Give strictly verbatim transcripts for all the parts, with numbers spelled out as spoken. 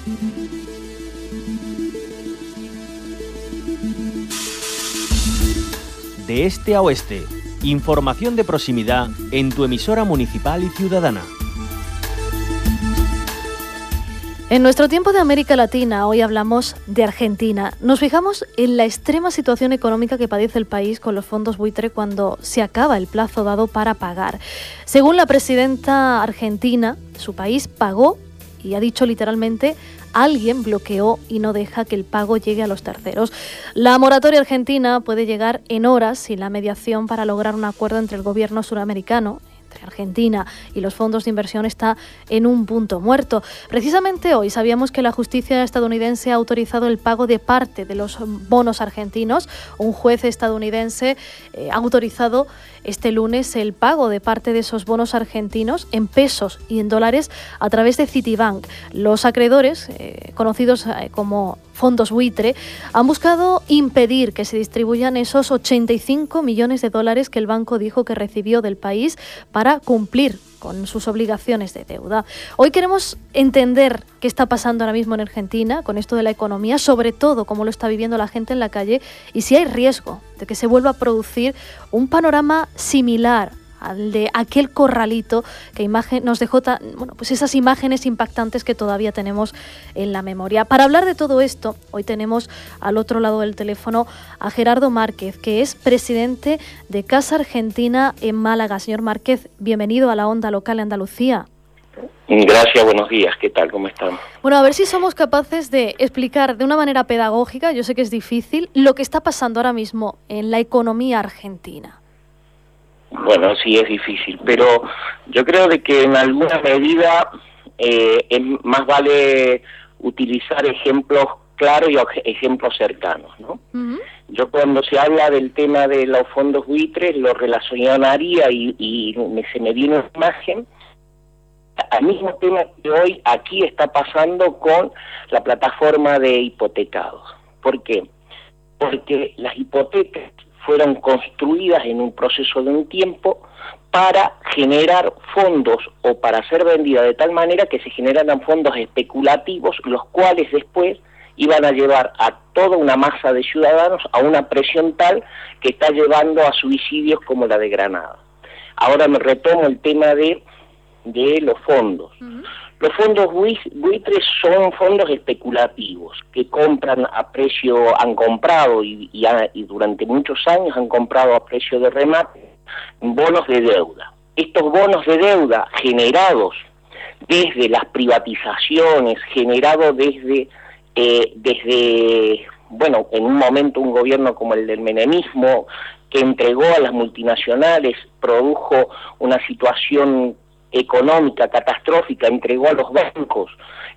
De este a oeste, información de proximidad en tu emisora municipal y ciudadana. En nuestro tiempo de América Latina, hoy hablamos de Argentina. Nos fijamos en la extrema situación económica que padece el país con los fondos buitre cuando se acaba el plazo dado para pagar. Según la presidenta argentina, su país pagó, y ha dicho literalmente, alguien bloqueó y no deja que el pago llegue a los terceros. La moratoria argentina puede llegar en horas sin la mediación para lograr un acuerdo entre el gobierno suramericano, entre Argentina y los fondos de inversión, está en un punto muerto. Precisamente hoy sabíamos que la justicia estadounidense ha autorizado el pago de parte de los bonos argentinos. Un juez estadounidense eh, ha autorizado este lunes el pago de parte de esos bonos argentinos en pesos y en dólares a través de Citibank. Los acreedores, eh, conocidos eh, como fondos buitre, han buscado impedir que se distribuyan esos ochenta y cinco millones de dólares que el banco dijo que recibió del país para cumplir con sus obligaciones de deuda. Hoy queremos entender qué está pasando ahora mismo en Argentina con esto de la economía, sobre todo cómo lo está viviendo la gente en la calle y si hay riesgo de que se vuelva a producir un panorama similar al de aquel corralito que imagen nos dejó ta, bueno, pues esas imágenes impactantes que todavía tenemos en la memoria. Para hablar de todo esto, hoy tenemos al otro lado del teléfono a Gerardo Márquez, que es presidente de Casa Argentina en Málaga. Señor Márquez, bienvenido a la Onda Local de Andalucía. Gracias, buenos días, ¿qué tal? ¿Cómo están? Bueno, a ver si somos capaces de explicar de una manera pedagógica, yo sé que es difícil, lo que está pasando ahora mismo en la economía argentina. Bueno, sí es difícil, pero yo creo de que en alguna medida eh, es más vale utilizar ejemplos claros y ejemplos cercanos, ¿no? Uh-huh. Yo cuando se habla del tema de los fondos buitres lo relacionaría y, y me, se me viene una imagen al mismo tema que hoy aquí está pasando con la plataforma de hipotecados. ¿Por qué? Porque las hipotecas fueron construidas en un proceso de un tiempo para generar fondos o para ser vendidas de tal manera que se generaran fondos especulativos, los cuales después iban a llevar a toda una masa de ciudadanos a una presión tal que está llevando a suicidios como la de Granada. Ahora me retomo el tema de, de los fondos. Uh-huh. Los fondos buitres son fondos especulativos que compran a precio, han comprado y, y, ha, y durante muchos años han comprado a precio de remate bonos de deuda. Estos bonos de deuda generados desde las privatizaciones, generados desde, eh, desde, bueno, en un momento un gobierno como el del menemismo que entregó a las multinacionales, produjo una situación económica catastrófica, entregó a los bancos,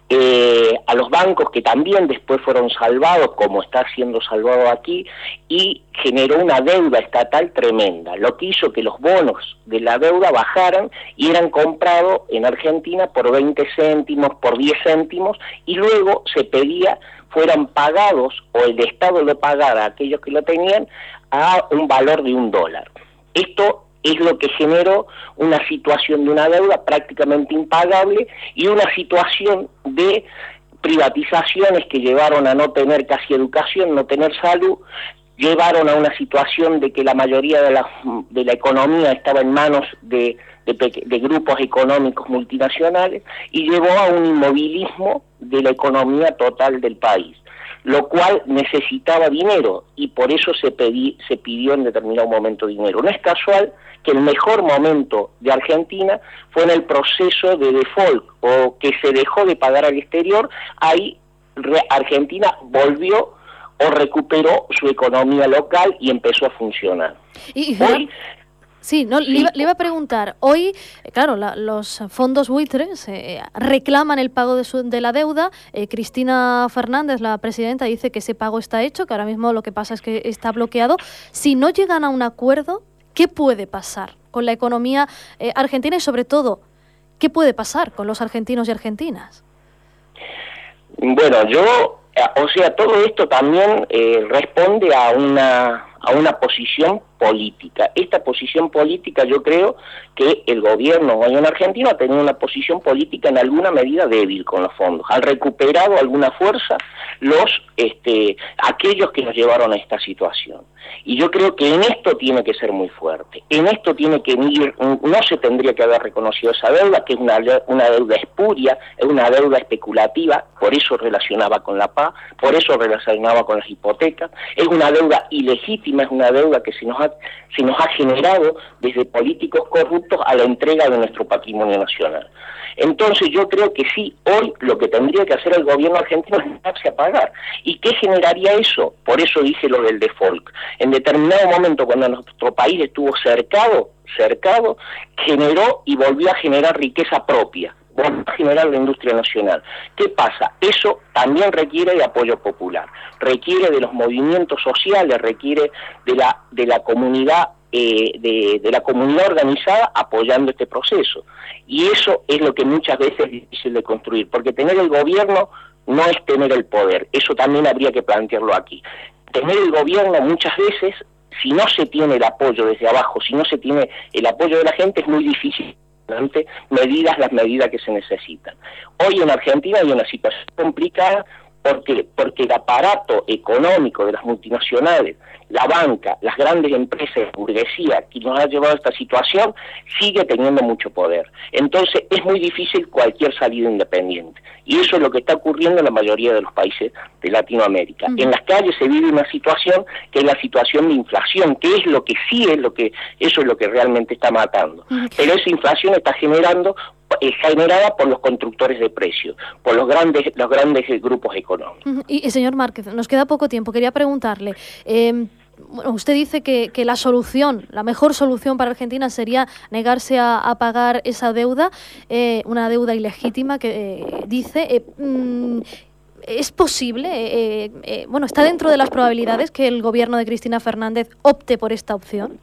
eh, a los bancos que también después fueron salvados, como está siendo salvado aquí, y generó una deuda estatal tremenda, lo que hizo que los bonos de la deuda bajaran y eran comprados en Argentina por veinte céntimos, por diez céntimos, y luego se pedía fueran pagados, o el Estado lo pagara a aquellos que lo tenían, a un valor de un dólar. Esto es lo que generó una situación de una deuda prácticamente impagable y una situación de privatizaciones que llevaron a no tener casi educación, no tener salud, llevaron a una situación de que la mayoría de la, de la economía estaba en manos de, de, de grupos económicos multinacionales y llevó a un inmovilismo de la economía total del país, lo cual necesitaba dinero y por eso se, pedí, se pidió en determinado momento dinero. No es casual que el mejor momento de Argentina fue en el proceso de default o que se dejó de pagar al exterior, ahí Argentina volvió o recuperó su economía local y empezó a funcionar. Y, Hoy, Sí, no, sí. Le, iba, le iba a preguntar, hoy, claro, la, los fondos buitres eh, reclaman el pago de, su, de la deuda. eh, Cristina Fernández, la presidenta, dice que ese pago está hecho, que ahora mismo lo que pasa es que está bloqueado. Si no llegan a un acuerdo, ¿qué puede pasar con la economía eh, argentina y sobre todo, qué puede pasar con los argentinos y argentinas? Bueno, yo, o sea, todo esto también eh, responde a una a una posición política. Esta posición política, yo creo que el gobierno hoy en Argentina ha tenido una posición política en alguna medida débil con los fondos. Han recuperado alguna fuerza los este, aquellos que nos llevaron a esta situación. Y yo creo que en esto tiene que ser muy fuerte. En esto tiene que ir, no se tendría que haber reconocido esa deuda, que es una, una deuda espuria, es una deuda especulativa, por eso relacionaba con la paz, por eso relacionaba con las hipotecas, es una deuda ilegítima, es una deuda que se nos ha, se nos ha generado desde políticos corruptos a la entrega de nuestro patrimonio nacional. Entonces yo creo que sí, hoy lo que tendría que hacer el gobierno argentino es darse a pagar. ¿Y qué generaría eso? Por eso dije lo del default. En determinado momento, cuando nuestro país estuvo cercado, cercado, generó y volvió a generar riqueza propia, volvió a generar la industria nacional. ¿Qué pasa? Eso también requiere de apoyo popular, requiere de los movimientos sociales, requiere de la, de la comunidad Eh, de, de la comunidad organizada apoyando este proceso. Y eso es lo que muchas veces es difícil de construir, porque tener el gobierno no es tener el poder, eso también habría que plantearlo aquí. Tener el gobierno muchas veces, si no se tiene el apoyo desde abajo, si no se tiene el apoyo de la gente, es muy difícil medidas las medidas que se necesitan. Hoy en Argentina hay una situación complicada. ¿Por qué? Porque el aparato económico de las multinacionales, la banca, las grandes empresas, la burguesía que nos ha llevado a esta situación, sigue teniendo mucho poder. Entonces es muy difícil cualquier salida independiente. Y eso es lo que está ocurriendo en la mayoría de los países de Latinoamérica. Uh-huh. En las calles se vive una situación que es la situación de inflación, que es lo que sí es lo que, eso es lo que realmente está matando. Uh-huh. Pero esa inflación está generando es generada por los constructores de precios, por los grandes los grandes grupos económicos. Y, y señor Márquez, nos queda poco tiempo. Quería preguntarle, eh, bueno, usted dice que, que la solución, la mejor solución para Argentina sería negarse a, a pagar esa deuda, eh, una deuda ilegítima que eh, dice... Eh, mm, ¿Es posible, eh, eh, bueno, está dentro de las probabilidades que el gobierno de Cristina Fernández opte por esta opción?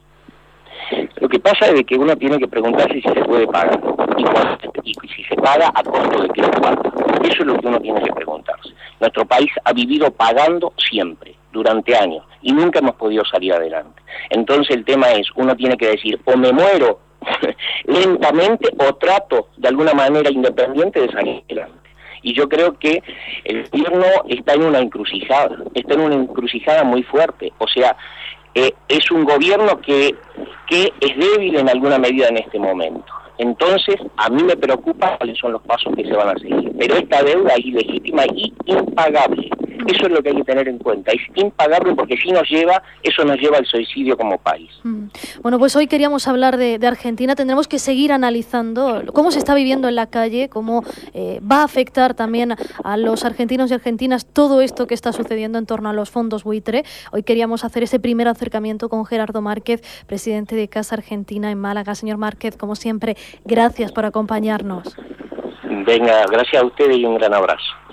Lo que pasa es de que uno tiene que preguntarse si se puede pagar y, y, y si se paga a costo de qué se paga. Eso es lo que uno tiene que preguntarse. Nuestro país ha vivido pagando siempre, durante años, y nunca hemos podido salir adelante. Entonces el tema es, uno tiene que decir, o me muero lentamente o trato de alguna manera independiente de salir adelante. Y yo creo que el gobierno está en una encrucijada, está en una encrucijada muy fuerte, o sea, Eh, es un gobierno que, que es débil en alguna medida en este momento. Entonces, a mí me preocupa cuáles son los pasos que se van a seguir. Pero esta deuda es ilegítima y impagable. Eso es lo que hay que tener en cuenta. Es impagable porque si nos lleva, eso nos lleva al suicidio como país. Bueno, pues hoy queríamos hablar de, de Argentina. Tendremos que seguir analizando cómo se está viviendo en la calle, cómo eh, va a afectar también a los argentinos y argentinas todo esto que está sucediendo en torno a los fondos buitre. Hoy queríamos hacer ese primer acercamiento con Gerardo Márquez, presidente de Casa Argentina en Málaga. Señor Márquez, como siempre, gracias por acompañarnos. Venga, gracias a ustedes y un gran abrazo.